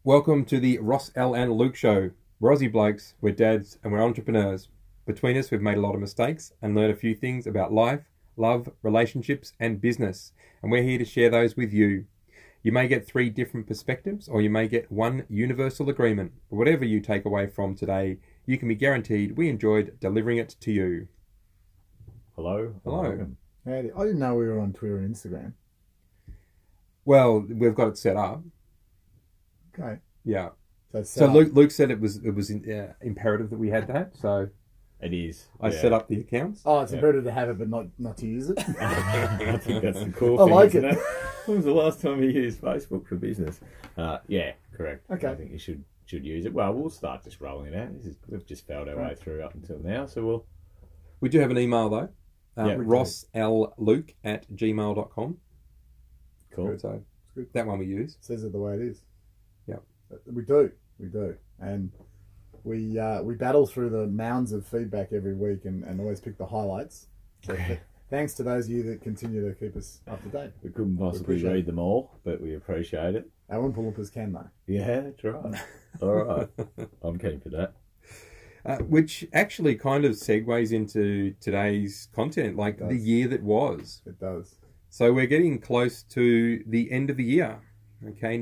Welcome to the Ross L and Luke Show. We're Aussie blokes, we're dads, and we're entrepreneurs. Between us, we've made a lot of mistakes and learned a few things about life, love, relationships, and business. And we're here to share those with you. You may get 3 different perspectives, or you may get one universal agreement. But whatever you take away from today, you can be guaranteed we enjoyed delivering it to you. Hello. Hello. Howdy. I didn't know we were on Twitter and Instagram. Well, we've got it set up. Okay. Yeah. So Luke said it was imperative that we had that. So It is. I set up the accounts. Oh, it's imperative to have it, but not to use it. I think that's the cool I thing. like isn't it. When was the last time you used Facebook for business? Yeah, correct. Okay. I think you should use it. Well, we'll start just rolling it out. We've just found our way through up until now, so We do have an email though. Yeah, rossluke@gmail.com. cool. So good. that one we use. Says it the way it is. Yeah. We do, and we battle through the mounds of feedback every week and always pick the highlights. So thanks to those of you that continue to keep us up to date. We couldn't possibly appreciate read them all, but we appreciate it. Our Oompa Loompas can though. Yeah, that's right. All right. I'm keen for that. Which actually kind of segues into today's content, like the year that was. It does. So we're getting close to the end of the year. Okay,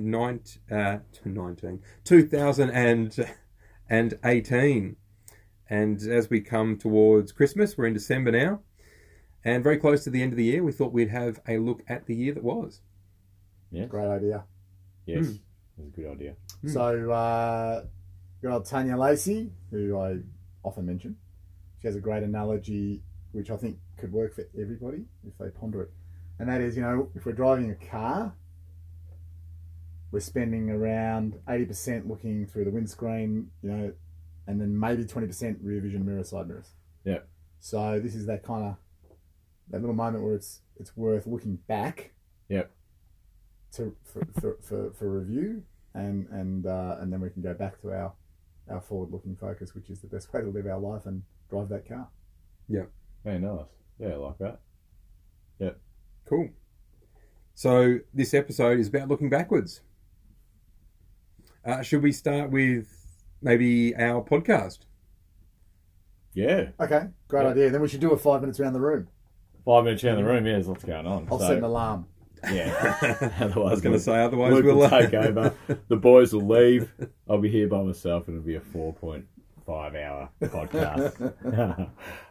2018. And as we come towards Christmas, we're in December now, and very close to the end of the year, we thought we'd have a look at the year that was. Yeah. Great idea. Yes. That's a good idea. So, good old Tanya Lacey, who I often mention, she has a great analogy which I think could work for everybody if they ponder it. And that is, if we're driving a car, we're spending around 80% looking through the windscreen, and then maybe 20% rear vision mirror, side mirrors. Yeah. So this is that little moment where it's worth looking back. Yep. For review, and then we can go back to our forward-looking focus, which is the best way to live our life and drive that car. Yeah. Very nice. Yeah, I like that. Yep. Cool. So this episode is about looking backwards. Should we start with maybe our podcast? Yeah. Okay, great idea. Then we should do a 5 minutes around the room. 5 minutes around the room, yeah, there's lots going on. I'll set an alarm. Yeah. Otherwise, I was going to say, otherwise Luke we'll will take over. The boys will leave. I'll be here by myself, and it'll be a 4.5-hour podcast.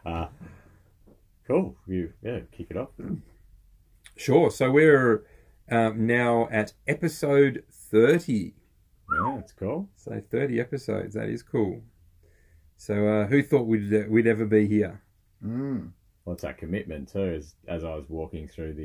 Cool. Kick it off. Sure. So we're now at episode 30. Yeah, it's cool. So 30 episodes. That is cool. So who thought we'd ever be here? Well, it's that commitment too. As I was walking through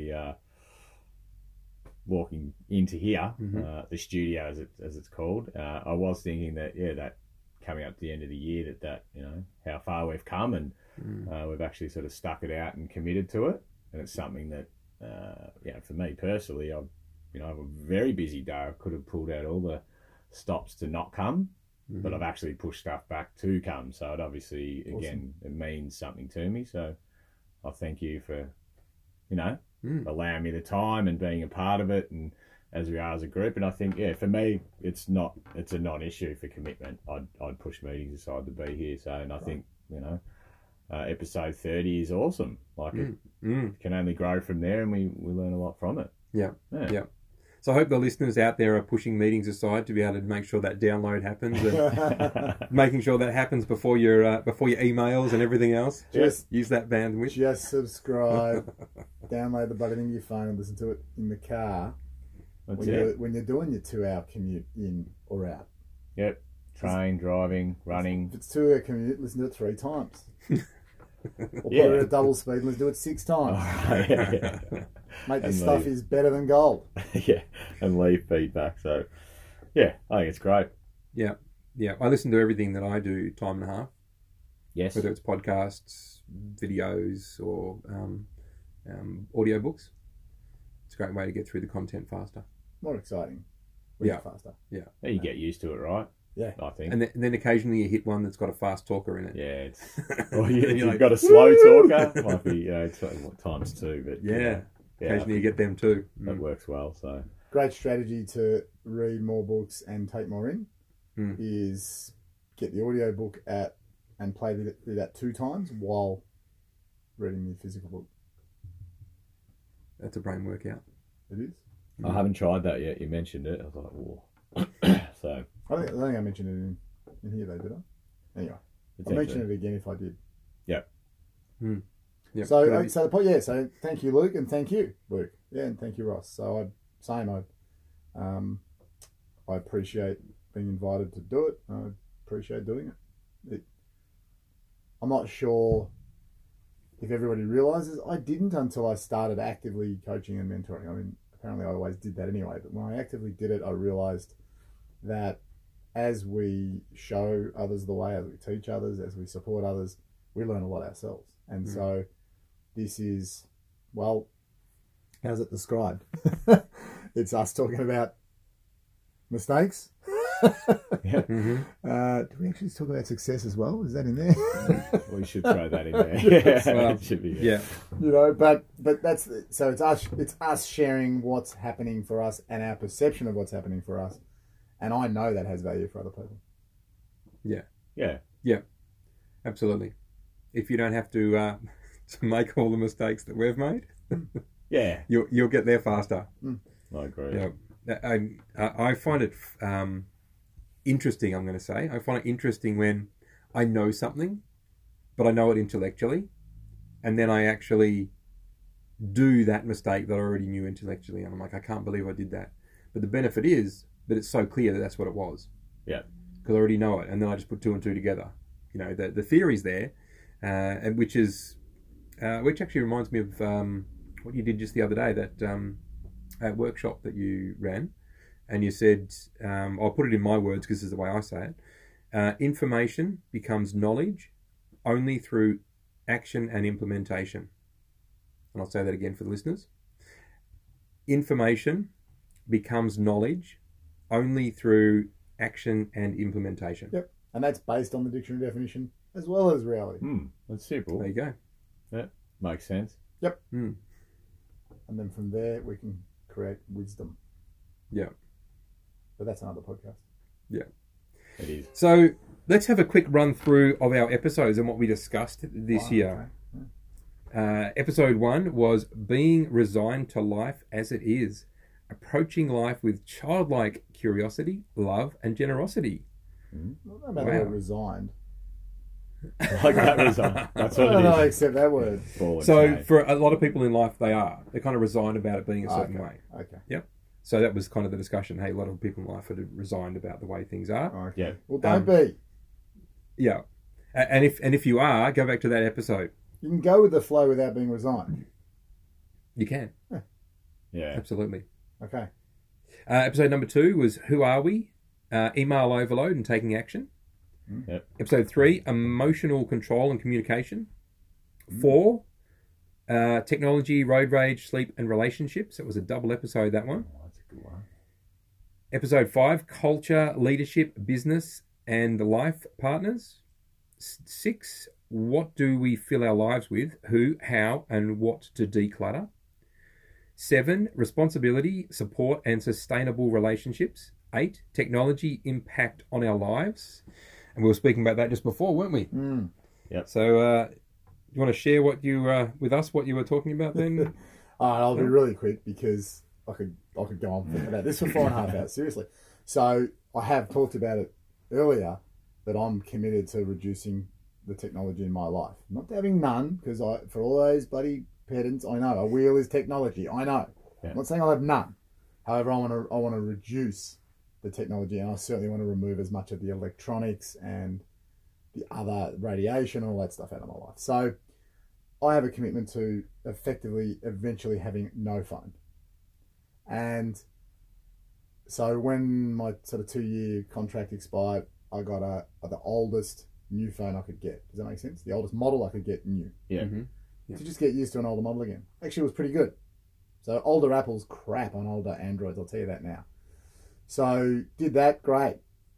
walking into here, the studio as it's called, I was thinking that that coming up to the end of the year, that how far we've come, and we've actually sort of stuck it out and committed to it, and it's something that for me personally, I have a very busy day. I could have pulled out all the stops to not come, but I've actually pushed stuff back to come. So it obviously, again, it means something to me. So I thank you for, allowing me the time and being a part of it, and as we are as a group. And I think, for me, it's a non-issue for commitment. I'd push meetings aside to be here. So, and I think, episode 30 is awesome. Like it can only grow from there, and we learn a lot from it. Yeah. So I hope the listeners out there are pushing meetings aside to be able to make sure that download happens, and making sure that happens before your emails and everything else. Just use that bandwidth. Just subscribe, download the button into your phone, and listen to it in the car when you're doing your 2-hour commute in or out. Yep. Train, driving, running. If it's 2-hour commute, listen to it 3 times. Or put it at double speed and let's do it 6 times. Mate, this stuff is better than gold. Yeah, and leave feedback. So, I think it's great. Yeah. I listen to everything that I do time and a half. Yes. Whether it's podcasts, videos, or audiobooks. It's a great way to get through the content faster. More exciting. Faster. Yeah. You get used to it, right? Yeah. I think. And then occasionally you hit one that's got a fast talker in it. Yeah. You've like, got a slow talker. Might be times 2, but occasionally you get them too. That works well. So great strategy to read more books and take more in is get the audio book and play through that 2 times while reading the physical book. That's a brain workout. It is. I haven't tried that yet. You mentioned it. I was like, whoa. So I don't think I mentioned it in here though, did I? Anyway, I'll mention it again if I did. Yeah. Yep. So thank you, Luke, and thank you, Luke. Yeah, and thank you, Ross. So I appreciate being invited to do it. I appreciate doing it. I'm not sure if everybody realises I didn't until I started actively coaching and mentoring. I mean, apparently I always did that anyway, but when I actively did it, I realised that as we show others the way, as we teach others, as we support others, we learn a lot ourselves. And so this is, well, how's it described? It's us talking about mistakes. Yeah. Do we actually talk about success as well? Is that in there? We should throw that in there. Yeah, Well, it should be. Yeah. You know, but that's so it's us sharing what's happening for us and our perception of what's happening for us, and I know that has value for other people. Yeah. Absolutely. If you don't have to make all the mistakes that we've made, Yeah. you'll get there faster. I agree. Yeah. I find it interesting. I'm going to say I find it interesting when I know something, but I know it intellectually, and then I actually do that mistake that I already knew intellectually, and I'm like, I can't believe I did that. But the benefit is that it's so clear that that's what it was. Yeah. Because I already know it, and then I just put 2 and 2 together. You know, the theory's there, and which actually reminds me of what you did just the other day, that workshop that you ran, and you said, I'll put it in my words because this is the way I say it. Information becomes knowledge only through action and implementation. And I'll say that again for the listeners. Information becomes knowledge only through action and implementation. Yep, and that's based on the dictionary definition as well as reality. That's simple. There you go. Yeah. Makes sense. Yep. And then from there we can create wisdom. Yeah. But that's another podcast. Yeah. It is. So let's have a quick run through of our episodes and what we discussed this year. Okay. Episode 1 was being resigned to life as it is, approaching life with childlike curiosity, love, and generosity. Not about the word resigned. Like that resign. That's what I don't know, it is. except that word. So for a lot of people in life, they're kind of resigned about it being a certain way. Okay. Yep. So that was kind of the discussion. Hey, a lot of people in life are resigned about the way things are. Okay. Yeah. Well, don't be. Yeah. And if you are, go back to that episode. You can go with the flow without being resigned. You can. Yeah. Absolutely. Okay. Episode number 2 was Who Are We? Email overload and taking action. Yep. Episode 3, emotional control and communication. 4, technology, road rage, sleep and relationships. It was a double episode, that one. Oh, that's a good one. Episode 5, culture, leadership, business and life partners. 6, what do we fill our lives with? Who, how and what to declutter. 7, responsibility, support and sustainable relationships. 8, technology impact on our lives. And we were speaking about that just before, weren't we? Yep. So, you want to share what you with us? What you were talking about then? I'll be really quick because I could go on thinking about this for 4.5 hours. Seriously. So I have talked about it earlier that I'm committed to reducing the technology in my life. Not having none, because for all those bloody pedants, I know a wheel is technology. I know. Yeah. I'm not saying I'll have none. However, I want to reduce the technology, and I certainly want to remove as much of the electronics and the other radiation and all that stuff out of my life. So I have a commitment to eventually having no phone. And so when my sort of 2-year contract expired, I got the oldest new phone I could get. Does that make sense? The oldest model I could get new. Yeah. Mm-hmm. To just get used to an older model again. Actually, it was pretty good. So older Apple's crap on older Androids, I'll tell you that now. So did that, great.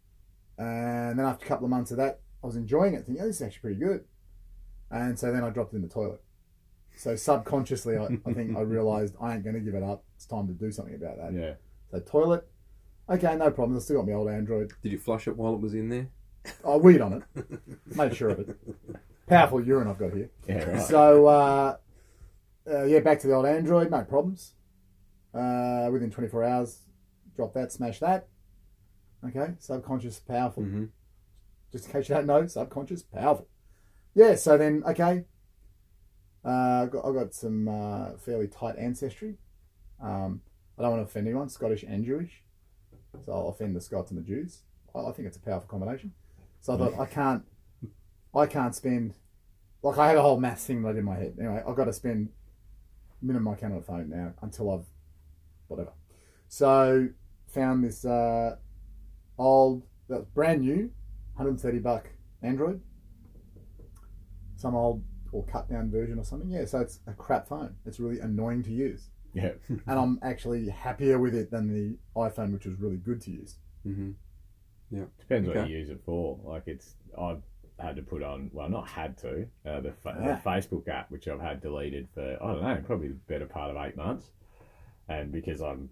And then after a couple of months of that, I was enjoying it, thinking, oh, this is actually pretty good. And so then I dropped it in the toilet. So subconsciously, I think I realised I ain't going to give it up. It's time to do something about that. Yeah. So toilet, Okay, no problem. I still got my old Android. Did you flush it while it was in there? I weed on it. Made sure of it. Powerful urine I've got here. Yeah, right. So, back to the old Android. No problems. Within 24 hours, drop that, smash that. Okay, subconscious, powerful. Mm-hmm. Just in case you don't know, subconscious, powerful. Yeah, so then, okay. I've got some fairly tight ancestry. I don't want to offend anyone, Scottish and Jewish. So I'll offend the Scots and the Jews. I think it's a powerful combination. So I thought, I can't spend, like I had a whole maths thing right in my head. Anyway, I've got to spend minimum I can on the phone now until I've, whatever. So found this old, brand new, $130 Android. Some old or cut down version or something. Yeah, so it's a crap phone. It's really annoying to use. Yeah. And I'm actually happier with it than the iPhone, which was really good to use. Mm-hmm. Yeah. Depends what you use it for. Like I've had to put on, well, not had to, the Facebook app, which I've had deleted for, I don't know, probably the better part of 8 months. And because I'm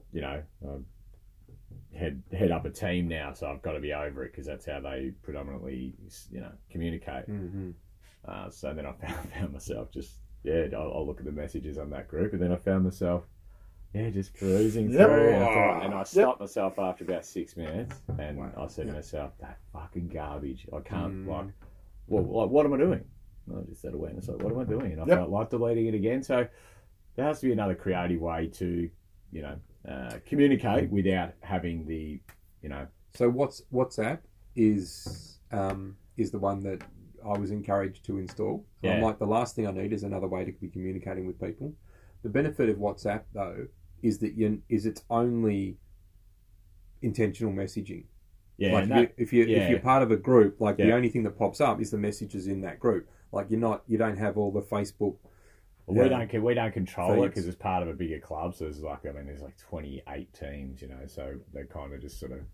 head up a team now, so I've got to be over it because that's how they predominantly, communicate. Mm-hmm. So then I found myself just, I'll look at the messages on that group, and then I found myself, just perusing through. And I stopped myself after about 6 minutes, and I said to myself, that fucking garbage. I can't, what am I doing? I just had awareness, like, what am I doing? And I felt like deleting it again. So there has to be another creative way to, communicate without having the, So WhatsApp is the one that I was encouraged to install. Yeah. I'm like, the last thing I need is another way to be communicating with people. The benefit of WhatsApp, though, is that it's only intentional messaging. Yeah. Like if you're part of a group, like the only thing that pops up is the messages in that group. Like you don't have all the Facebook. Well, we don't control it because it's part of a bigger club. So there's like 28 teams, so they kind of just sort of,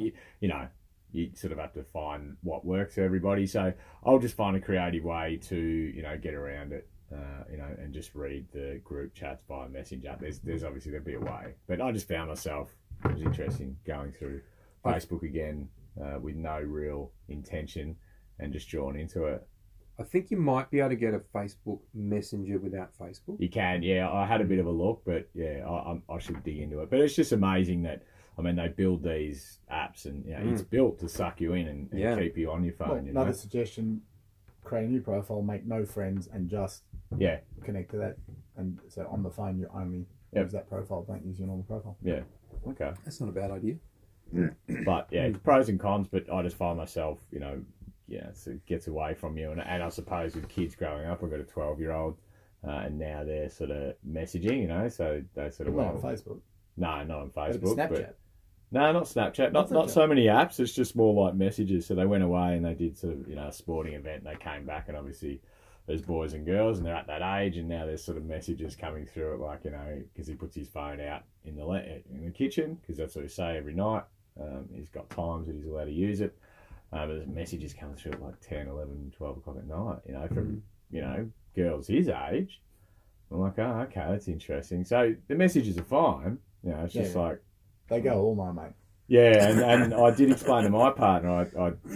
you sort of have to find what works for everybody. So I'll just find a creative way to, get around it, and just read the group chats via Messenger. There's obviously there'll be a way, but I just found myself, it was interesting going through Facebook again with no real intention and just drawn into it. I think you might be able to get a Facebook Messenger without Facebook. You can, yeah. I had a bit of a look, but I should dig into it. But it's just amazing that, they build these apps and it's built to suck you in and keep you on your phone. Well, another suggestion, create a new profile, make no friends and just connect to that. And so on the phone, you only use that profile, don't use your normal profile. Yeah, okay. That's not a bad idea. But, it's pros and cons, but I just find myself, so it gets away from you. And I suppose with kids growing up, I've got a 12-year-old, and now they're sort of messaging, so they sort of... Not on Facebook. No, not on Facebook. Snapchat. No, not Snapchat. Not so many apps. It's just more like messages. So they went away and they did sort of, a sporting event. And they came back and obviously there's boys and girls and they're at that age. And now there's sort of messages coming through it, like, because he puts his phone out in the kitchen because that's what he say every night. He's got times that he's allowed to use it. But there's messages coming through at like 10, 11, 12 o'clock at night, from, girls his age. I'm like, oh, okay, that's interesting. So the messages are fine. It's just like... They go all night, mate. Yeah, and I did explain to my partner,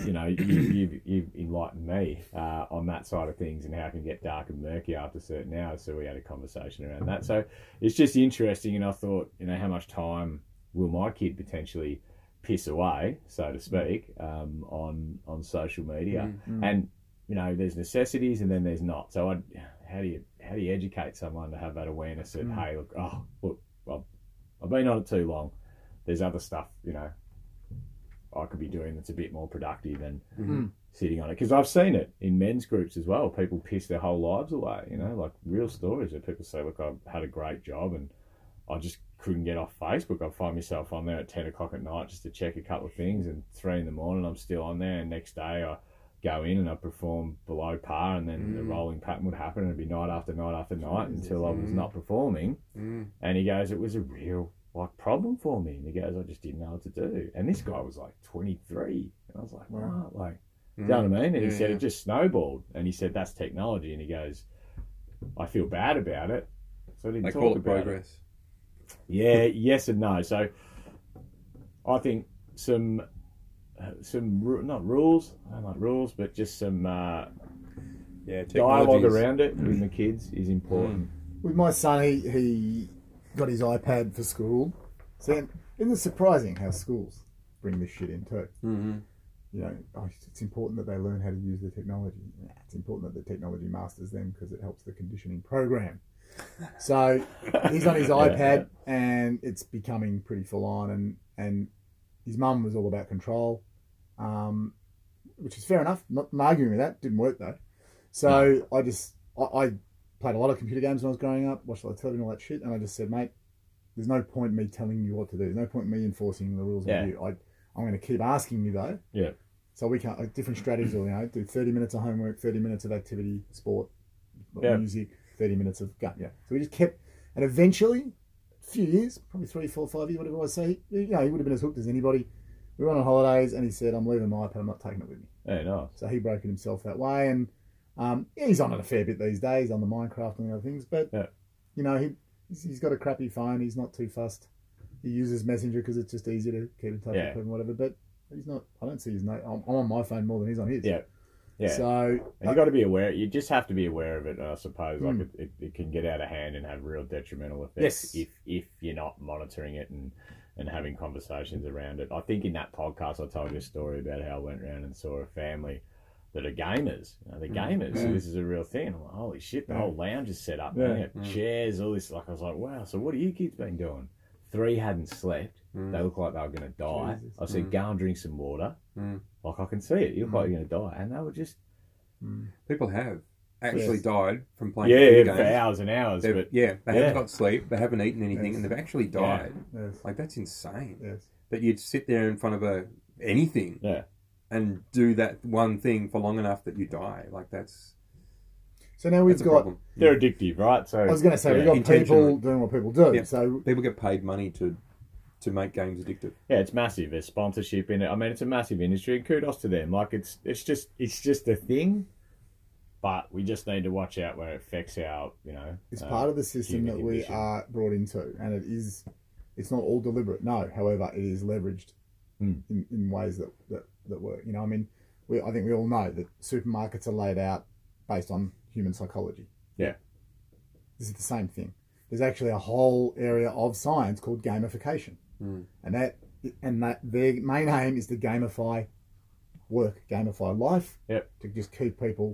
you've enlightened me on that side of things and how it can get dark and murky after certain hours. So we had a conversation around that. So it's just interesting, and I thought, how much time will my kid potentially piss away, so to speak, on social media? Mm-hmm. And there's necessities and then there's not. So how do you educate someone to have that awareness that hey, look, I've been on it too long. There's other stuff, I could be doing that's a bit more productive than sitting on it. Because I've seen it in men's groups as well. People piss their whole lives away, like real stories where people say, look, I've had a great job and I just couldn't get off Facebook. I'd find myself on there at 10 o'clock at night just to check a couple of things, and 3 a.m, I'm still on there, and next day I go in and I perform below par, and then the rolling pattern would happen, and it'd be night after night after night until I was not performing. And he goes, it was a real problem for me. And he goes, I just didn't know what to do. And this guy was like 23. And I was like, wow, you know what I mean? And he said, it just snowballed. And he said, that's technology. And he goes, I feel bad about it. So I didn't talk about progress. It. Yeah, yes and no. So I think some not rules, I don't like rules, but just some dialogue technologies. around it with the kids is important. With my son, he got his iPad for school. So isn't it surprising how schools bring this shit in too? Mm-hmm. You know, it's important that they learn how to use the technology. It's important that the technology masters them because it helps the conditioning program. So he's on his iPad and it's becoming pretty full on. And his mum was all about control, which is fair enough. Not arguing with that. Didn't work though. So I played a lot of computer games when I was growing up, watched a lot of television, all that shit. And I just said, mate, there's no point in me telling you what to do. There's no point in me enforcing the rules on you. I'm going to keep asking you though. Yeah. So we can different strategies. You know, do 30 minutes of homework, 30 minutes of activity, sport, music, 30 minutes of gun. Yeah. So we just kept, and eventually, a few years, probably 3, 4, 5 years, whatever it was. So he would have been as hooked as anybody. We went on holidays, and he said, "I'm leaving my iPad. I'm not taking it with me." Yeah, nice. So he broke it himself that way, and he's on it a fair bit these days on the Minecraft and the other things. But you know, he's got a crappy phone. He's not too fussed. He uses Messenger because it's just easier to keep in touch with people and whatever. But he's not. I don't see his name. I'm on my phone more than he's on his. Yeah. Yeah. So you've got to be aware. You just have to be aware of it, I suppose. Like it can get out of hand and have real detrimental effects if you're not monitoring it and having conversations around it. I think in that podcast I told you a story about how I went around and saw a family that are gamers. You know, they're gamers. So this is a real thing. I'm like, holy shit, the whole lounge is set up. Yeah. Chairs, all this. Like I was like, wow. So what have you kids been doing? 3 hadn't slept. They look like they were going to die. Jesus. I said, go and drink some water. Like, I can see it. You look like you're going to die. And they were just... People have actually died from playing video games. For hours and hours. They haven't got sleep. They haven't eaten anything. And they've actually died. Yes. Like, that's insane. Yes. That you'd sit there in front of anything and do that one thing for long enough that you die. Like, that's... So now we've got... They're addictive, right? So I was going to say, we've got people doing what people do. Yeah. So people get paid money to make games addictive. Yeah, it's massive. There's sponsorship in it. I mean, it's a massive industry, and kudos to them. Like, it's just a thing, but we just need to watch out where it affects our, you know... It's part of the system that we are brought into, and it's not all deliberate. No, however, it is leveraged in ways that work. You know, I mean, I think we all know that supermarkets are laid out based on human psychology. Yeah. This is the same thing. There's actually a whole area of science called gamification. And that their main aim is to gamify work, gamify life, to just keep people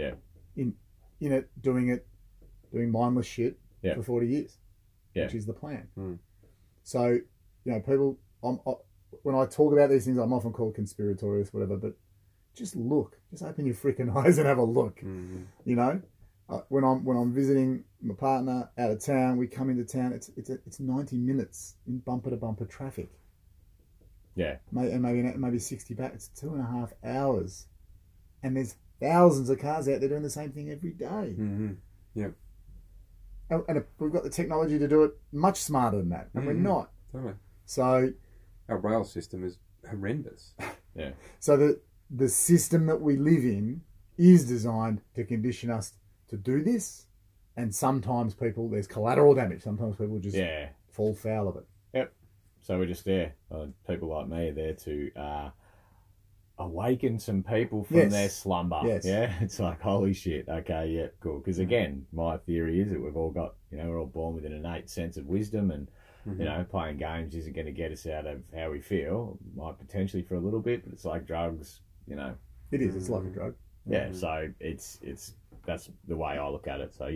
in it, doing mindless shit for 40 years, which is the plan. So, you know, people, when I talk about these things, I'm often called conspiratorious, whatever, but just look. Just open your freaking eyes and have a look. You know, when I'm visiting my partner out of town, we come into town. It's 90 minutes in bumper to bumper traffic. Yeah, and maybe 60 back. It's 2.5 hours, and there's thousands of cars out there doing the same thing every day. Yeah, and we've got the technology to do it much smarter than that, and we're not. Totally. So our rail system is horrendous. Yeah. So the system that we live in is designed to condition us to do this, and sometimes there's collateral damage. Sometimes people just fall foul of it. Yep. So we're just there. People like me are there to awaken some people from their slumber. Yes. Yeah. It's like, holy shit. Okay. Yeah. Cool. Because again, my theory is that we've all got, you know, we're all born with an innate sense of wisdom, and you know, playing games isn't going to get us out of how we feel. Might potentially for a little bit, but it's like drugs. You know, it is. It's like a drug. Yeah. So it's that's the way I look at it. So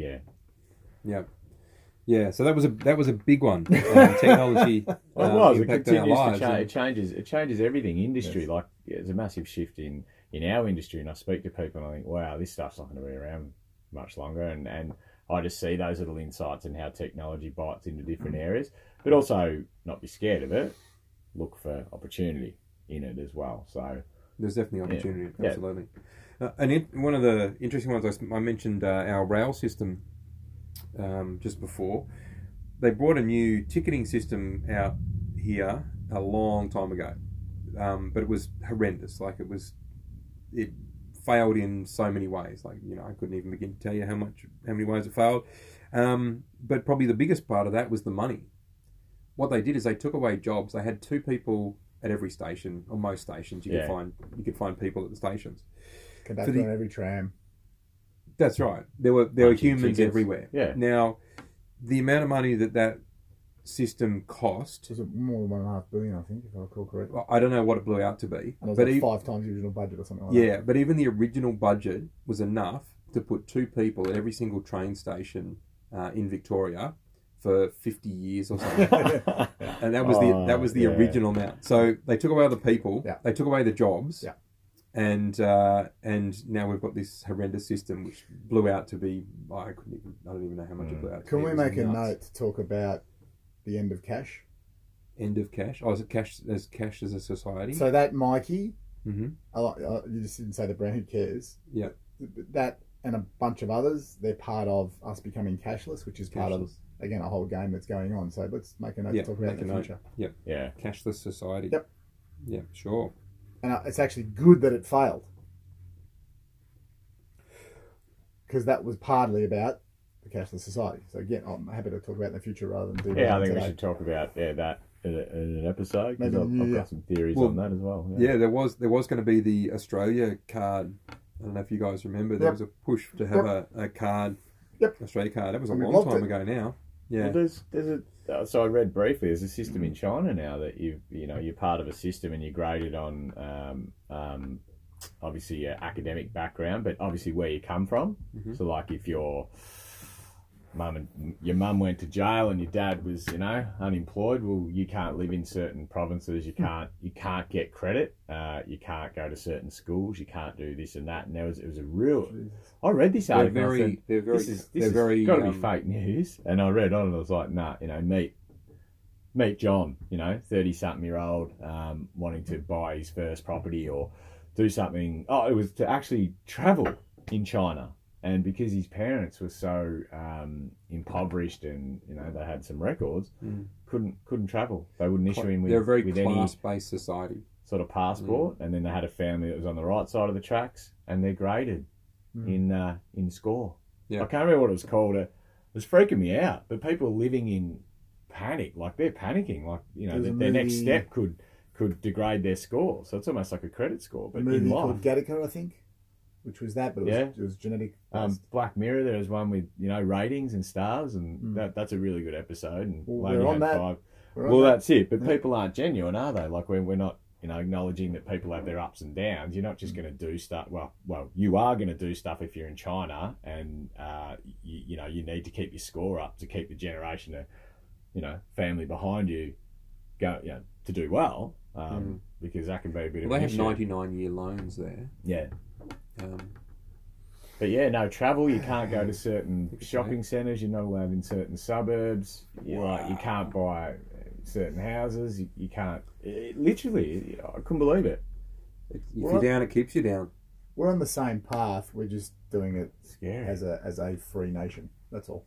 yeah. So that was a big one. Technology impacting our lives. It changes everything. Industry, like there's a massive shift in our industry, and I speak to people and I think, wow, this stuff's not going to be around much longer. And I just see those little insights and how technology bites into different areas, but also not be scared of it. Look for opportunity in it as well. So. There's definitely opportunity, absolutely. And one of the interesting ones, I mentioned our rail system just before. They brought a new ticketing system out here a long time ago, but it was horrendous. Like it failed in so many ways. Like, you know, I couldn't even begin to tell you how many ways it failed. But probably the biggest part of that was the money. what they did is they took away jobs. They had 2 people at every station, or most stations. You could find people at the stations. Conductor on every tram. That's right. There were humans everywhere. Yeah. Now, the amount of money that system cost, Was it more than $1.5 billion? I think, if I recall correctly. I don't know what it blew out to be. And it was But like e- 5 times the original budget or something like that. yeah, but even the original budget was enough to put 2 people at every single train station in Victoria for 50 years or something. And that was the original amount. So they took away the people, Yeah. they took away the jobs, Yeah. and now we've got this horrendous system which blew out to be I don't even know how much it blew out to Can be. we It was make a nuts. note to talk about the end of cash? End of cash? Oh, is it cash as a society? So that Mikey, Mm-hmm. you just didn't say the brand, who cares? Yeah. That and a bunch of others, they're part of us becoming cashless, which is part of, Cashless. again, a whole game that's going on. So let's make a note Yeah, to talk about make in a the note. future. Yeah. Cashless society. Yep. Yeah, sure. And it's actually good that it failed. Because that was partly about the cashless society. So again, I'm happy to talk about it in the future rather than do Yeah, that I think today. we should talk about that in an episode, Maybe because I've yeah. got some theories Well, on that as well. Yeah, there was going to be the Australia card. I don't know if you guys remember. There Yep. was a push to have a card, Yep. Australia card. That was a And we long blocked time it. ago now. Yeah. Well, there's so I read briefly. There's a system in China now that you're part of a system and you're graded on obviously your academic background, but obviously where you come from. Mm-hmm. So like if your mum went to jail and your dad was unemployed, well, you can't live in certain provinces. You can't get credit. You can't go to certain schools. You can't do this and that. And it was a real. I read this They're article. and I very, said, they're very, this they're has very. got to be fake news. And I read on and I was like, nah, meet John, 30-something-year-old wanting to buy his first property or do something. Oh, it was to actually travel in China. And because his parents were so impoverished and, they had some records, couldn't travel. They wouldn't issue him They're a very with any class-based society. sort of passport. And then they had a family that was on the right side of the tracks and they're graded in score. Yeah. I can't remember what it was called. It was freaking me out. But people are living in panic, like they're panicking, like their next step could degrade their score. So it's almost like a credit score. But a movie in life, called Gattaca, I think, which was that, but it was genetic. Black Mirror, there was one with ratings and stars, and that's a really good episode. And Well, only we're on had that. 5. We're on Well, that. that's it. But people aren't genuine, are they? Like we're not acknowledging that people have their ups and downs. You're not just going to do stuff. Well, you are going to do stuff if you're in China, and you need to keep your score up to keep the generation of family behind you go to do well, because that can be a bit of Well, an they have issue. 99-year loans there. Yeah. Um, But yeah, no travel. You can't go to certain shopping centres. You're not allowed in certain suburbs. You can't buy certain houses. You can't. Literally, I couldn't believe it. if you're down, it keeps you down. We're on the same path. We're just doing it Scary. as a free nation. That's all.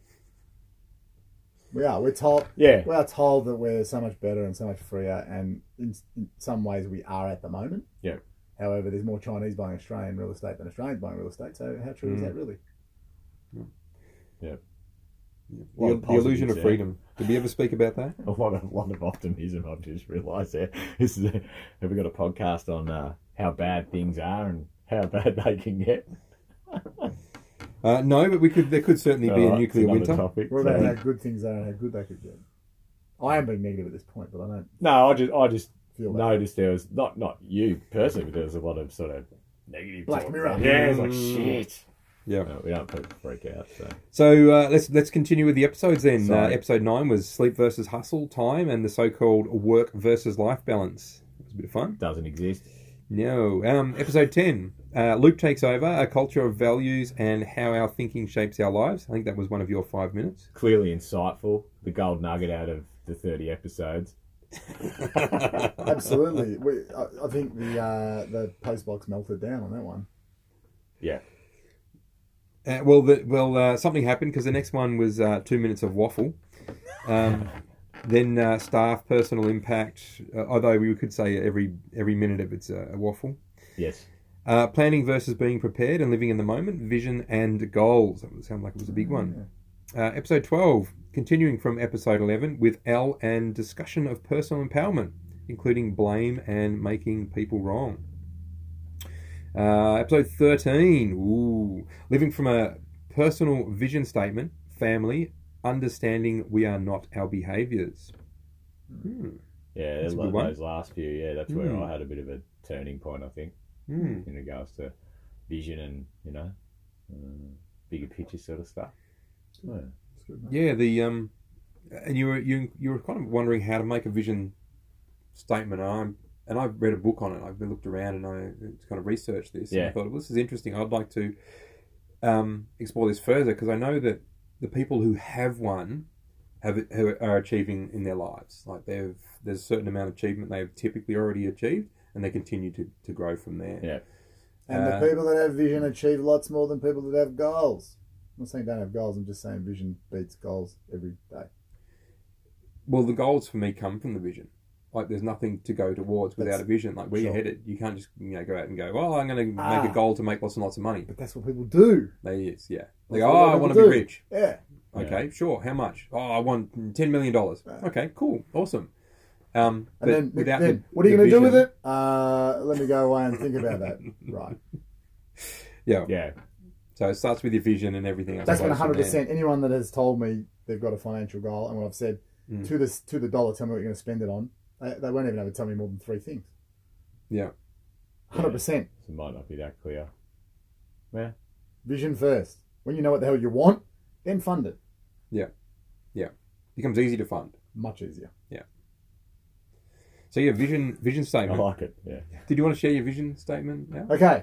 We are. We're told. Yeah. We are told that we're so much better and so much freer, and in some ways we are at the moment. Yeah. However, there's more Chinese buying Australian real estate than Australians buying real estate. So how true is that really? Yeah. The illusion of freedom. Did we ever speak about that? A lot of optimism. I've just realised there. Have we got a podcast on how bad things are and how bad they can get? No, but there could certainly be a Alright, nuclear it's another winter. Topic, What about so- how good things are and how good they could get? I am being negative at this point, but I don't No, I just feel that. noticed there was not you personally, but there was a lot of sort of negative Black talk. Mirror. Yeah, it's like shit. Yeah. No, we don't people freak out. So So let's continue with the episodes then. Sorry. Episode 9 was sleep versus hustle time and the so-called work versus life balance. It was a bit of fun. doesn't exist. No. Episode 10, Luke takes over, a culture of values and how our thinking shapes our lives. I think that was one of your 5 minutes. Clearly insightful. The gold nugget out of the 30 episodes. Absolutely. I think the post box melted down on that one. Yeah. Something happened because the next one was 2 minutes of waffle. Then staff, personal impact, although we could say every minute of it's a waffle. Yes. Planning versus being prepared and living in the moment, vision and goals. That would sound like it was a big one. Episode 12, continuing from episode 11 with Elle and discussion of personal empowerment, including blame and making people wrong. Episode 13, living from a personal vision statement, family, understanding we are not our behaviours. Yeah, That's a good one. those last few, that's where I had a bit of a turning point, I think, in regards to vision and, bigger picture sort of stuff. Yeah. Yeah, and you were kind of wondering how to make a vision statement, and I've read a book on it. I've looked around and I kind of researched this. Yeah. And I thought, well, this is interesting. I'd like to explore this further because I know that the people who have one who are achieving in their lives. Like there's a certain amount of achievement they've typically already achieved, and they continue to grow from there. Yeah. And the people that have vision achieve lots more than people that have goals. I'm not saying don't have goals, I'm just saying vision beats goals every day. Well, the goals for me come from the vision. Like there's nothing to go towards without a vision. Like where you're Sure. headed, you can't just go out and go, well, I'm going to make a goal to make lots and lots of money. But that's what people do. They That's go, what I people want to be do. rich. Yeah. Okay, sure. How much? Oh, I want $10 million. Okay, cool, awesome. And But then, without what are you the going to do with vision- it? Let me go away and think about that. Right. Yeah. Yeah. So it starts with your vision and everything. I That's been suppose, from 100%. Anyone that has told me they've got a financial goal and what I've said to the dollar, tell me what you're going to spend it on, they won't even ever tell me more than 3 things. there. 100%. So it might not be that clear. Yeah. Vision first. When you know what the hell you want, then fund it. Yeah. Becomes easy to fund. Much easier. So yeah, vision I statement. like it. Yeah. Did you want to share your vision statement now? Okay.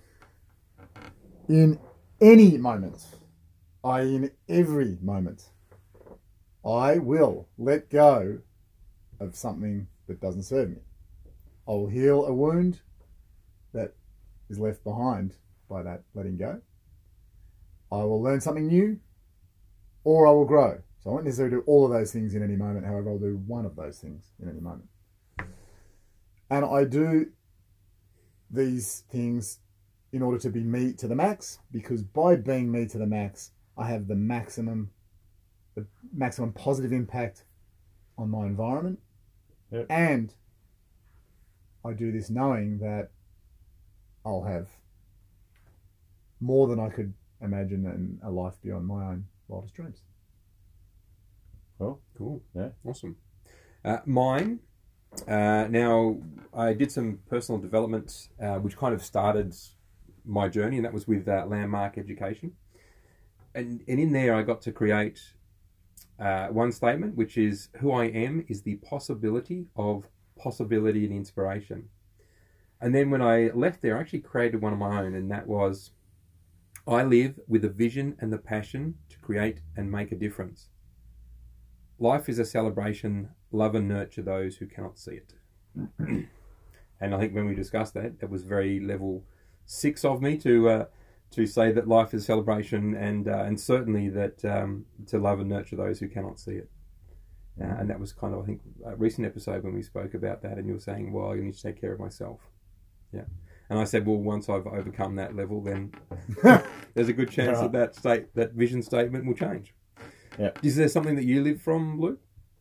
In any moment, in every moment, I will let go of something that doesn't serve me. I will heal a wound that is left behind by that letting go. I will learn something new, or I will grow. So I won't necessarily do all of those things in any moment. However, I'll do one of those things in any moment. And I do these things in order to be me to the max, because by being me to the max, I have the maximum positive impact on my environment. Yep. And I do this knowing that I'll have more than I could imagine in a life beyond my own wildest dreams. Well, Cool. Yeah. Awesome. Mine. Now, I did some personal development, which kind of started my journey, and that was with Landmark Education. And in there, I got to create one statement, which is, who I am is the possibility of possibility and inspiration. And then when I left there, I actually created one of my own, and that was, I live with a vision and the passion to create and make a difference. Life is a celebration. Love and nurture those who cannot see it. And I think when we discussed that, it was very level 6 of me to say that life is a celebration, and certainly that to love and nurture those who cannot see it. And that was kind of, I think, a recent episode when we spoke about that, and you were saying, well, I need to take care of myself. Yeah. And I said, well, once I've overcome that level, then there's a good chance that vision statement will change. Yeah. Is there something that you live from, Luke?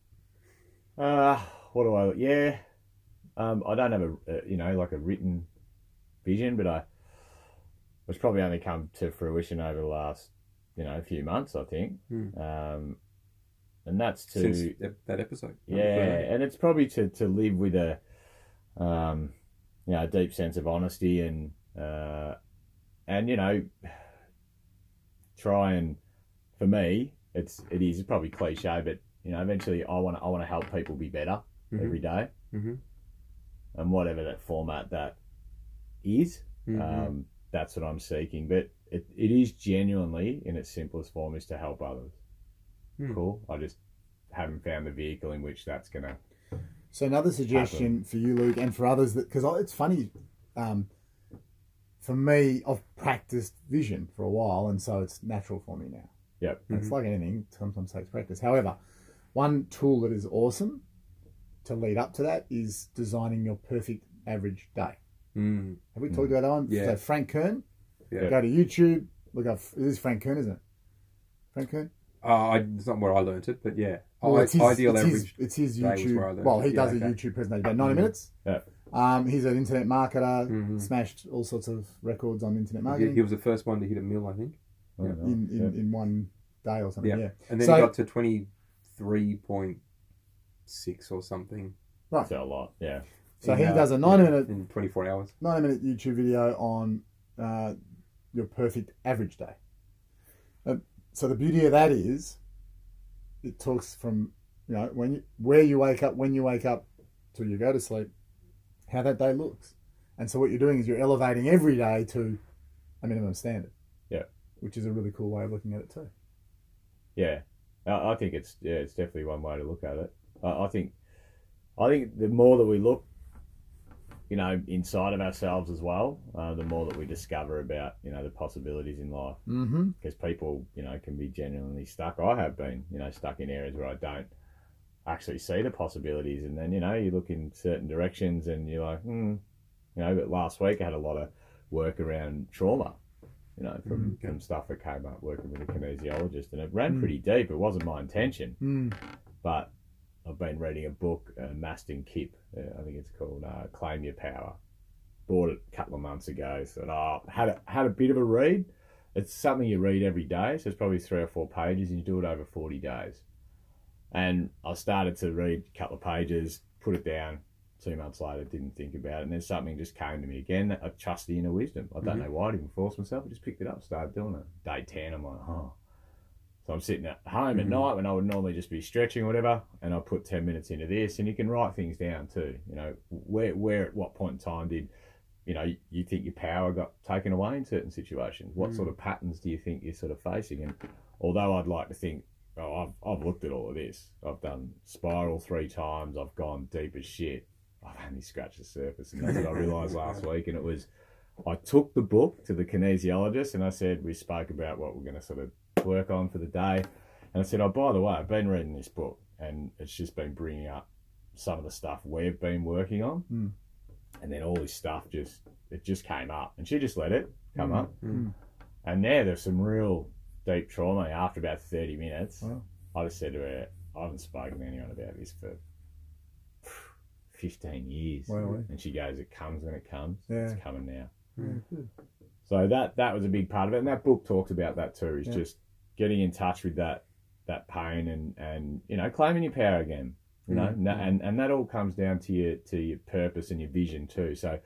what do I? Yeah. I don't have a written vision, but it's probably only come to fruition over the last, few months, I think. And that's to Since that episode. and it's probably to live with a deep sense of honesty and try and, for me, it is probably cliche, but eventually I want to help people be better every day, and whatever that format that is, that's what I'm seeking. But it is genuinely, in its simplest form, is to help others. Cool. I just haven't found the vehicle in which that's gonna. So another suggestion for you, Luke, and for others, because it's funny, for me, I've practiced vision for a while, and so it's natural for me now. Yep. It's like anything, sometimes takes practice. However, one tool that is awesome to lead up to that is designing your perfect average day. Have we talked about that one? Yeah. So Frank Kern, Yeah. go to YouTube, look up, it is Frank Kern, isn't it? Frank Kern? It's not where I learnt it, but yeah. Well, it's his average. It's his day was YouTube. where I learned Well, it. he does Yeah, a okay. YouTube presentation about 90 minutes. Yeah. He's an internet marketer, Mhm. smashed all sorts of records on internet He marketing was the first one to hit a mil, I think. I don't know. in one day or something. Yeah. And then So- he got to 23.6 or something Right. So a lot. Yeah. So in, he does a 90-minute in 24 hours. 90-minute YouTube video on your perfect average day. So the beauty of that is, it talks from where you wake up, when you wake up, till you go to sleep, how that day looks, and so what you're doing is you're elevating every day to a minimum standard. Yeah. Which is a really cool way of looking at it too. Yeah. I think it's definitely one way to look at it. I think the more that we look, inside of ourselves as well, the more that we discover about, the possibilities in life. Mm-hmm. Because people, can be genuinely stuck. I have been, stuck in areas where I don't actually see the possibilities. And then, you look in certain directions and you're like, but last week I had a lot of work around trauma, from stuff that came up working with a kinesiologist. And it ran pretty deep. It wasn't my intention. But I've been reading a book, Mastin Kipp, I think it's called Claim Your Power. Bought it a couple of months ago. So had a bit of a read. It's something you read every day, so it's probably 3 or 4 pages, and you do it over 40 days. And I started to read a couple of pages, put it down. 2 months later, didn't think about it, and then something just came to me again. I trust the inner wisdom. I don't know why I didn't force myself. I just picked it up, started doing it. Day 10, I'm like, So I'm sitting at home at night when I would normally just be stretching or whatever, and I put 10 minutes into this, and you can write things down too. Where at what point in time did, you think your power got taken away in certain situations? What sort of patterns do you think you're sort of facing? And although I'd like to think, I've looked at all of this. I've done spiral 3 times. I've gone deep as shit. I've only scratched the surface, and that's what I realised last week. And it was, I took the book to the kinesiologist, and I said, we spoke about what we're going to sort of work on for the day, and I said, by the way, I've been reading this book, and it's just been bringing up some of the stuff we've been working on, and then all this stuff just came up, and she just let it come up, and there's some real deep trauma. After about 30 minutes, I just said to her, I haven't spoken to anyone about this for 15 years, and she goes, it comes when it comes. It's coming now. So that was a big part of it, and that book talks about that too. Is just getting in touch with that pain and claiming your power again. And that all comes down to your purpose and your vision too. So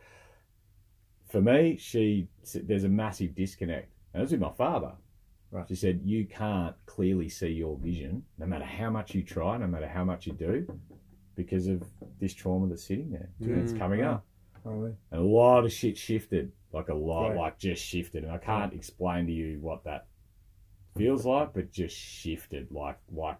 for me, there's a massive disconnect, and it was with my father. Right. She said, you can't clearly see your vision, no matter how much you try, no matter how much you do, because of this trauma that's sitting there. It's coming up. Probably. And a lot of shit shifted, just shifted. And I can't explain to you what that feels like, but just shifted like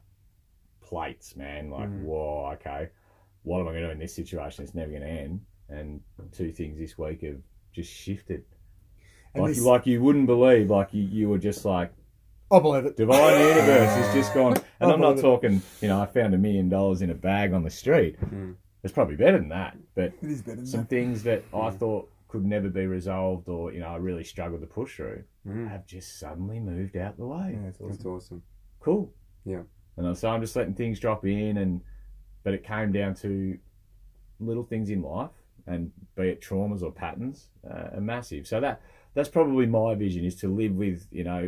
plates, man. Whoa, okay. What am I going to do in this situation? It's never going to end. And 2 things this week have just shifted. And like you wouldn't believe, you were just like, I believe it. Divine universe has just gone. And I'm not talking, I found $1 million in a bag on the street. It's probably better than that. But It is better than some that. things that I thought could never be resolved, or, I really struggled to push through, have just suddenly moved out the way. Yeah, it's awesome. That's awesome. Cool. Yeah. And so I'm just letting things drop in, but it came down to little things in life, and be it traumas or patterns, are massive. So that's probably my vision, is to live with,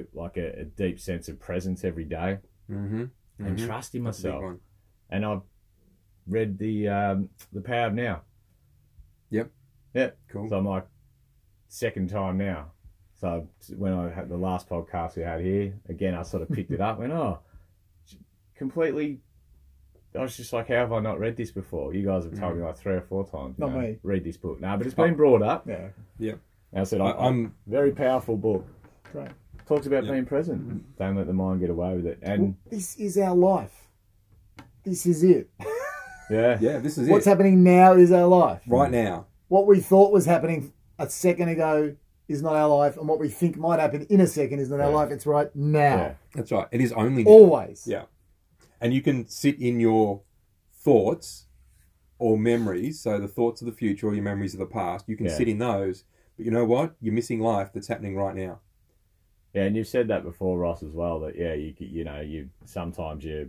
a deep sense of presence every day, and trust in myself. And I've read the Power of Now. Yep. Yeah. Cool. So I'm like, second time now. So when I had the last podcast we had here, again, I sort of picked it up and went, completely, I was just like, how have I not read this before? You guys have told me like 3 or 4 times. Not me. Read this book. No, but it's been brought up. Yeah. Yeah. And I said, I'm very powerful book. Great. Talks about being present. Don't let the mind get away with it. And This is our life. This is it. yeah. this is What's it. happening now is our life. Right now. What we thought was happening a second ago is not our life, and what we think might happen in a second is not our life. It's right now. Yeah. That's right. It is only now. Always. Yeah. And you can sit in your thoughts or memories, so the thoughts of the future or your memories of the past, you can sit in those. But you know what? You're missing life that's happening right now. Yeah, and you've said that before, Ross, as well. That you sometimes you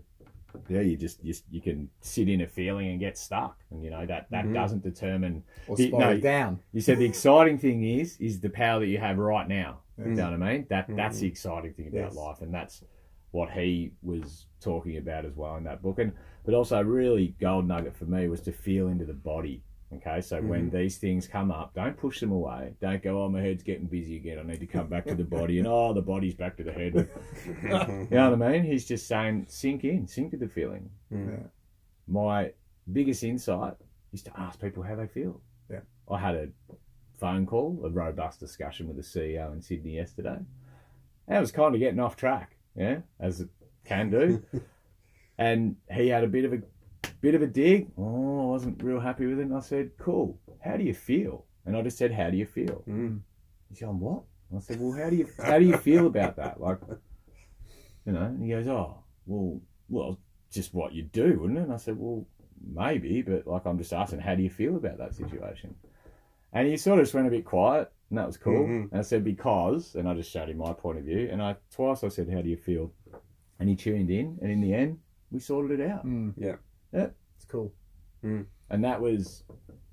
can sit in a feeling and get stuck, and that doesn't determine or spiral down. You said the exciting thing is the power that you have right now. You know what I mean? That's the exciting thing about life, and that's what he was talking about as well in that book. But also, a really gold nugget for me was to feel into the body. Okay, so when these things come up, don't push them away. Don't go, oh, my head's getting busy again. I need to come back to the body. And, the body's back to the head. You know what I mean? He's just saying, sink to the feeling. Yeah. My biggest insight is to ask people how they feel. Yeah. I had a phone call, a robust discussion with the CEO in Sydney yesterday. And it was kind of getting off track, as it can do. And he had a bit of a dig. I wasn't real happy with it. And I said, cool, how do you feel? And I just said, how do you feel? He's going, what? And I said, well, how do you feel about that? Like, and he goes, well, just what you do, wouldn't it? And I said, well, maybe, but like, I'm just asking, how do you feel about that situation? And he sort of just went a bit quiet, and that was cool. And I said, because, and I just showed him my point of view. And twice I said, how do you feel? And he tuned in, and in the end, we sorted it out. Yeah. Yeah. It's cool. And that was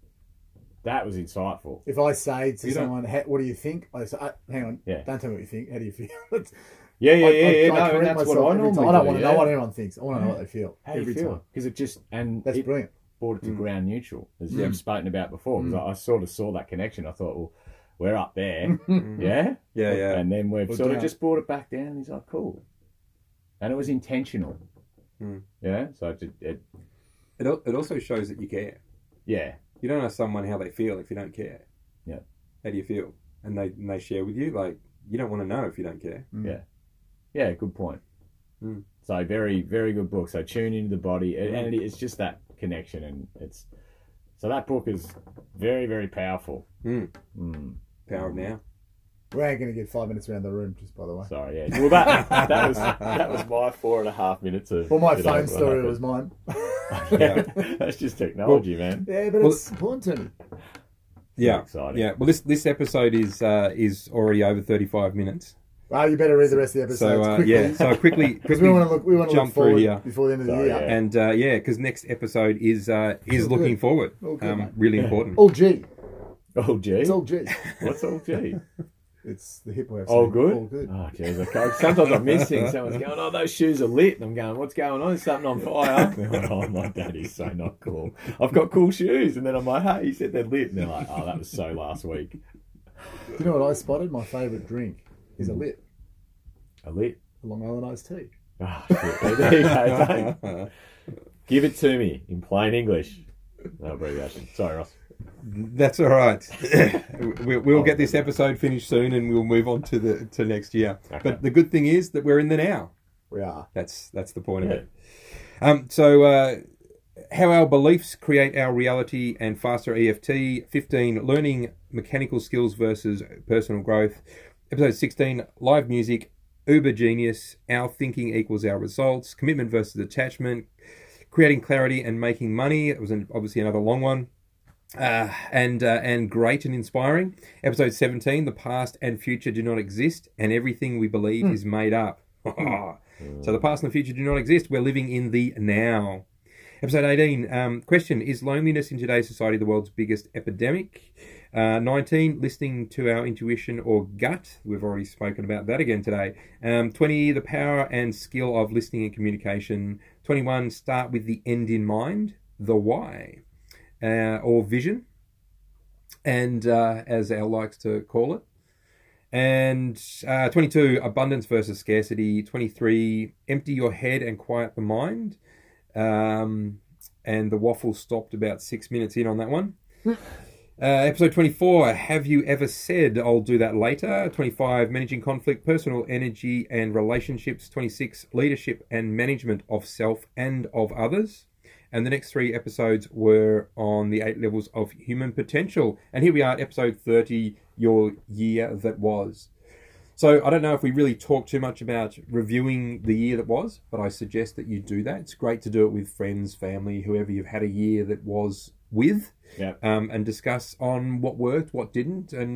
insightful. If I say to someone, what do you think? I say, hang on, don't tell me what you think. How do you feel? I that's what I normally do. I don't want to know what anyone thinks. I want to know what they feel. How do you feel? Because that's brilliant. Brought it to ground neutral, as you've spoken about before. Because I sort of saw that connection. I thought, well, we're up there, yeah. And then we've sort of just brought it back down. And he's like, cool. And it was intentional. Yeah. So it also shows that you care. Yeah. You don't ask someone how they feel if you don't care. Yeah. How do you feel? And they share with you. Like, you don't want to know if you don't care. Yeah. Yeah, good point. So very, very good book. So tune into the body, and it's just that connection, and so that book is very, very powerful. Power of Now. We ain't going to get 5 minutes around the room, just by the way. Sorry, yeah. Well, that was my 4.5 minutes of. Well, my phone story was mine. Yeah, that's just technology, man. Yeah, but it's important to me. Yeah, exciting. Yeah. Well, this episode is already over 35 minutes. Well, you better read the rest of the episode quickly. So quickly because we want to jump through here before the end of the year. Yeah. And because next episode is looking forward. Good, really important. All G. All G. It's all G. What's all G? It's the hip way of All saying good? All good. Oh, jeez. Sometimes I'm missing. Someone's going, oh, those shoes are lit. And I'm going, what's going on? Is something on fire? Oh, my daddy's so not cool. I've got cool shoes. And then I'm like, hey, you said they're lit. And they're like, oh, that was so last week. Do you know what I spotted? My favourite drink is a lit. A lit? A Long Island iced tea. Oh, shit. There you go, mate. Give it to me in plain English. No abbreviation. Sorry, Ross. That's all right. We'll get this episode finished soon, and we'll move on to next year. Okay. But the good thing is that we're in the now. We are. That's the point of it. So how our beliefs create our reality, and faster EFT. 15, learning mechanical skills versus personal growth. Episode 16, live music. Uber genius. Our thinking equals our results. Commitment versus attachment. Creating clarity and making money. It was obviously another long one. And great and inspiring. Episode 17, the past and future do not exist, and everything we believe is made up. So the past and the future do not exist. We're living in the now. Episode 18, question, is loneliness in today's society the world's biggest epidemic? 19, listening to our intuition or gut. We've already spoken about that again today. 20, the power and skill of listening and communication. 21, start with the end in mind, the why. Or vision, and as Al likes to call it. And 22, abundance versus scarcity. 23, empty your head and quiet the mind. And the waffle stopped about 6 minutes in on that one. Episode 24, have you ever said I'll do that later? 25, managing conflict, personal energy and relationships. 26, leadership and management of self and of others. And the next 3 episodes were on the 8 levels of human potential. And here we are at episode 30, your year that was. So I don't know if we really talk too much about reviewing the year that was, but I suggest that you do that. It's great to do it with friends, family, whoever you've had a year that was with, and discuss on what worked, what didn't, and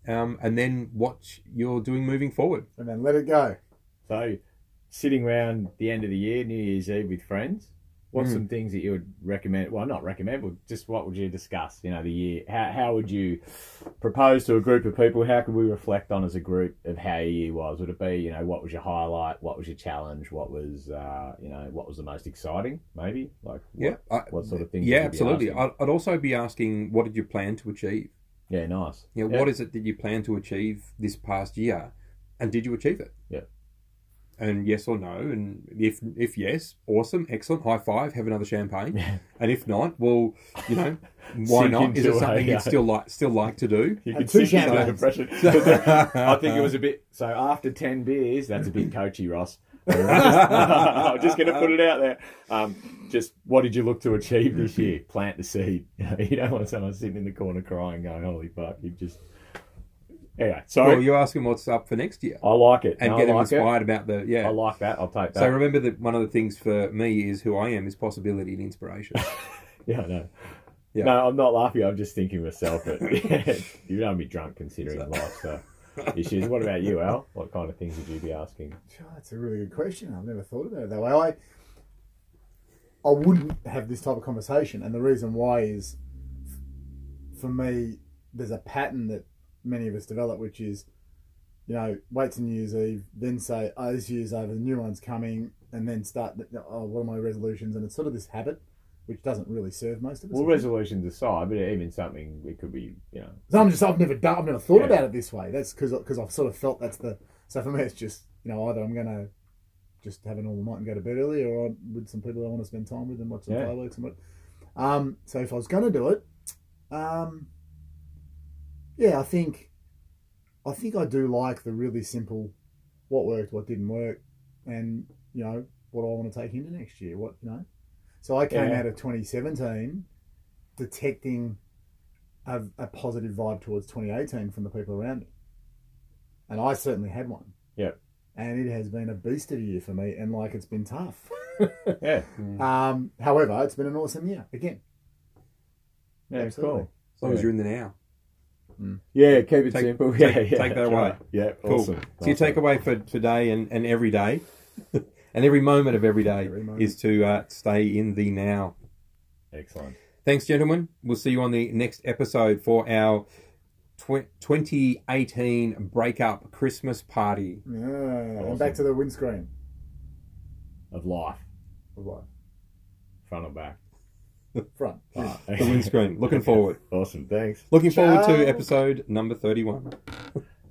and then what you're doing moving forward. And then let it go. So, sitting around the end of the year, New Year's Eve with friends, what's some things that you would recommend? Well, not recommend, but just what would you discuss? You know, the year. How would you propose to a group of people? How could we reflect on as a group of how your year was? Would it be, you know, what was your highlight? What was your challenge? What was, you know, what was the most exciting? Maybe like what sort of things? Yeah, absolutely. I'd also be asking, what did you plan to achieve? Yeah, nice. You know, what is it that you plan to achieve this past year, and did you achieve it? Yeah. And yes or no, and if yes, awesome, excellent, high five, have another champagne. Yeah. And if not, well, you know, why Sink not? Is it into something a, you'd still like to do? You And could two sink into champagnes. depression. I think it was a bit. So after 10 beers, that's a bit coachy, Ross. I'm just going to put it out there. Just what did you look to achieve this year? Plant the seed. You don't want someone sitting in the corner crying, going, "Holy fuck!" You just anyway. Sorry, Well, you're asking what's up for next year, I like it and No, get I them like inspired about the I like that. I'll take that. So remember that one of the things for me is who I am is possibility and inspiration. Yeah, I know. Yeah. No, I'm not laughing. I'm just thinking myself. But you don't be drunk considering life's issues. What about you, Al? What kind of things would you be asking? Sure, that's a really good question. I've never thought about it that way. I wouldn't have this type of conversation, and the reason why is, for me, there's a pattern that many of us develop, which is, you know, wait till New Year's Eve, then say, oh, this year's over, the new one's coming, and then start, oh, what are my resolutions? And it's sort of this habit, which doesn't really serve most of us. Well, resolutions aside, but even something it could be, you know. So I've never thought about it this way. That's because I've sort of felt that's the. So for me, it's just, you know, either I'm going to just have a normal night and go to bed early, or I'm with some people I want to spend time with and watch some fireworks and what. So if I was going to do it, yeah, I think I do like the really simple, what worked, what didn't work, and you know what I want to take into next year. What, you know. So I came out of 2017 detecting a positive vibe towards 2018 from the people around me. And I certainly had one. Yeah. And it has been a beast of a year for me, and like it's been tough. Yeah. However, it's been an awesome year again. Yeah, it's Absolutely. cool. As long as you're in the now. Yeah, keep it simple. Take that that's away. right. Yeah, Cool. awesome. So your takeaway for today and every day, and every moment of every day, Every moment. is to stay in the now. Excellent. Thanks, gentlemen. We'll see you on the next episode for our 2018 breakup Christmas party. Yeah. Awesome. And back to the windscreen Of life, of life. front or back. Front. The windscreen. Looking forward. Awesome. Thanks. Looking forward Ciao. to episode number 31.